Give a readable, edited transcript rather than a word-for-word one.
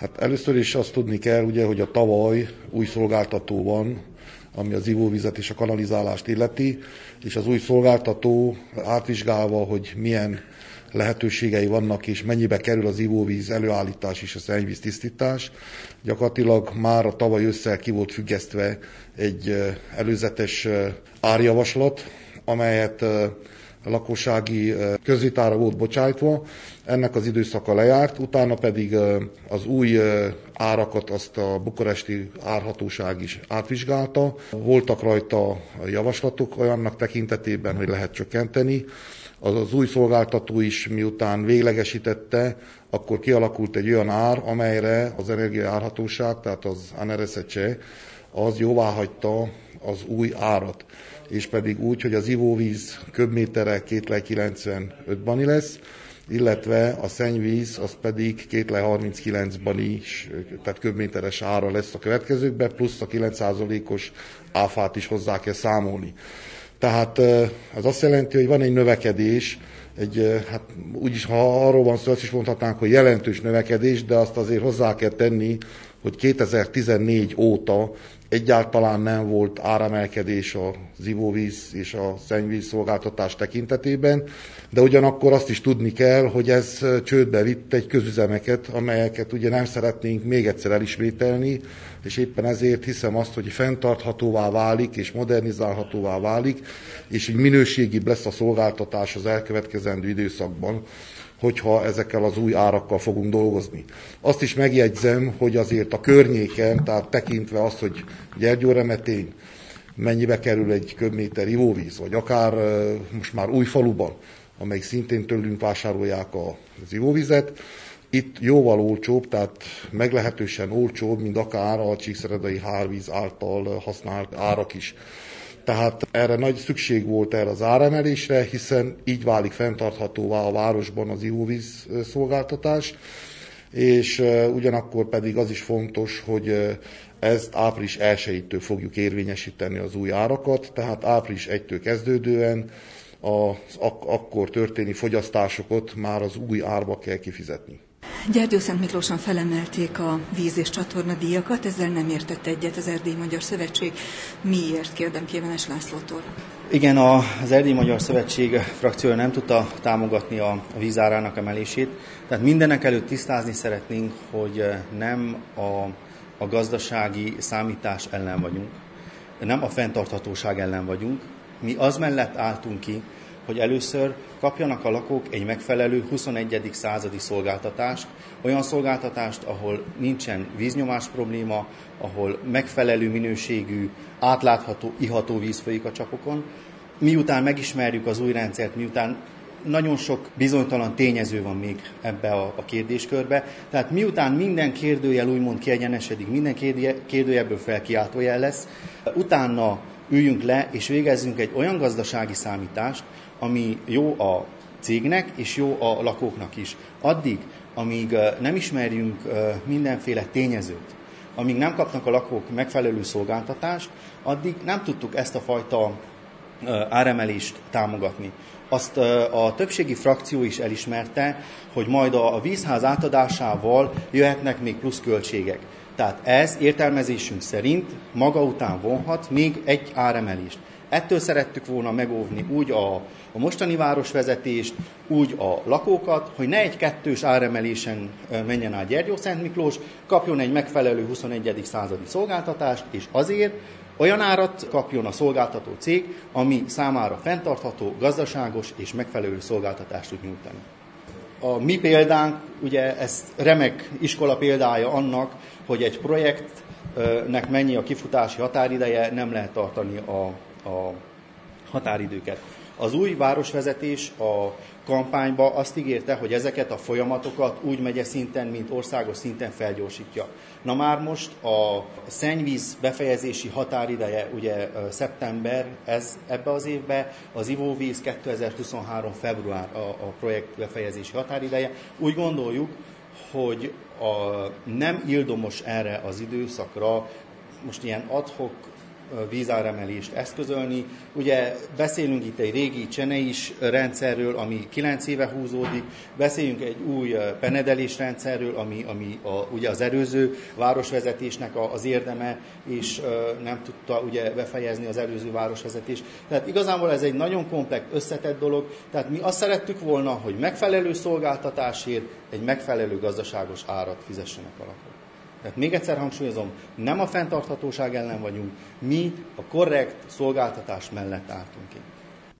Hát először is azt tudni kell, ugye, hogy a tavaly új szolgáltató van, ami az ivóvizet és a kanalizálást illeti, és az új szolgáltató átvizsgálva, hogy milyen lehetőségei vannak, és mennyibe kerül az ivóvíz előállítás és a szennyvíz tisztítás. Gyakorlatilag már a tavaly ősszel ki volt függesztve egy előzetes árjavaslat, amelyet a lakossági közvitára volt bocsájtva, ennek az időszaka lejárt, utána pedig az új árakat azt a bukaresti árhatóság is átvizsgálta. Voltak rajta javaslatok olyannak tekintetében, hogy lehet csökkenteni. Az új szolgáltató is miután véglegesítette, akkor kialakult egy olyan ár, amelyre az energiaárhatóság, tehát az ANRSC, az jóváhagyta az új árat. És pedig úgy, hogy az ivóvíz köbméterre 2,95 bani lesz, illetve a szennyvíz az pedig 2,39 bani is, tehát köbméteres ára lesz a következőkben, plusz a 9%-os áfát is hozzá kell számolni. Tehát az azt jelenti, hogy van egy növekedés, hát úgyis, ha arról van szó, azt is mondhatnánk, hogy jelentős növekedés, de azt azért hozzá kell tenni, hogy 2014 óta egyáltalán nem volt áremelkedés az ivóvíz és a szennyvíz szolgáltatás tekintetében, de ugyanakkor azt is tudni kell, hogy ez csődbe vitt egy közüzemeket, amelyeket ugye nem szeretnénk még egyszer elismételni, és éppen ezért hiszem azt, hogy fenntarthatóvá válik és modernizálhatóvá válik, és így minőségibb lesz a szolgáltatás az elkövetkezendő időszakban, hogyha ezekkel az új árakkal fogunk dolgozni. Azt is megjegyzem, hogy azért a környéken, tehát tekintve azt, hogy Gyergyóremetény mennyibe kerül egy köbméter ivóvíz, vagy akár most már Újfaluban, amelyik szintén tőlünk vásárolják az ivóvizet, itt jóval olcsóbb, tehát meglehetősen olcsóbb, mint akár a Csíkszeredai Hárvíz által használt árak is. Tehát erre nagy szükség volt erre az áremelésre, hiszen így válik fenntarthatóvá a városban az ivóvíz szolgáltatás, és ugyanakkor pedig az is fontos, hogy ezt április 1-től fogjuk érvényesíteni az új árakat, tehát április 1-től kezdődően az akkor történő fogyasztásokat már az új árba kell kifizetni. Gyergyószentmiklóson felemelték a víz- és csatornadíjakat, ezzel nem értett egyet az Erdélyi Magyar Szövetség. Miért, kérdem Kévenes Lászlótól? Igen, az Erdélyi Magyar Szövetség frakciója nem tudta támogatni a vízárának emelését. Tehát mindenek előtt tisztázni szeretnénk, hogy nem a gazdasági számítás ellen vagyunk, nem a fenntarthatóság ellen vagyunk. Mi az mellett álltunk ki, hogy először kapjanak a lakók egy megfelelő 21. századi szolgáltatást, olyan szolgáltatást, ahol nincsen víznyomás probléma, ahol megfelelő minőségű, átlátható, iható víz folyik a csapokon. Miután megismerjük az új rendszert, miután nagyon sok bizonytalan tényező van még ebbe a kérdéskörbe, tehát miután minden kérdőjel úgymond kiegyenesedik, minden kérdőjelből felkiáltójel lesz, utána üljünk le és végezzünk egy olyan gazdasági számítást, ami jó a cégnek és jó a lakóknak is. Addig, amíg nem ismerjünk mindenféle tényezőt, amíg nem kapnak a lakók megfelelő szolgáltatást, addig nem tudtuk ezt a fajta áremelést támogatni. Azt a többségi frakció is elismerte, hogy majd a vízház átadásával jöhetnek még plusz költségek. Tehát ez értelmezésünk szerint maga után vonhat még egy áremelést. Ettől szerettük volna megóvni úgy a mostani városvezetést, úgy a lakókat, hogy ne egy kettős áremelésen menjen át Gyergyószentmiklós, kapjon egy megfelelő 21. századi szolgáltatást, és azért olyan árat kapjon a szolgáltató cég, ami számára fenntartható, gazdaságos és megfelelő szolgáltatást tud nyújtani. A mi példánk, ugye ez remek iskola példája annak, hogy egy projektnek mennyi a kifutási határideje, nem lehet tartani a határidőket. Az új városvezetés a kampányba azt ígérte, hogy ezeket a folyamatokat úgy megye szinten, mint országos szinten felgyorsítja. Na már most a szennyvíz befejezési határideje, ugye szeptember, ez ebbe az évben, az ivóvíz 2023. február a projekt befejezési határideje. Úgy gondoljuk, hogy nem ildomos erre az időszakra most ilyen ad hoc vízáremelést eszközölni. Ugye beszélünk itt egy régi cseneis rendszerről, ami 9 éve húzódik, beszéljünk egy új penedelés rendszerről, ami ugye az előző városvezetésnek az érdeme, és nem tudta ugye befejezni az előző városvezetés. Tehát igazából ez egy nagyon komplex, összetett dolog. Tehát mi azt szerettük volna, hogy megfelelő szolgáltatásért egy megfelelő gazdaságos árat fizessenek a lakók. Tehát még egyszer hangsúlyozom, nem a fenntarthatóság ellen vagyunk, mi a korrekt szolgáltatás mellett álltunk ki.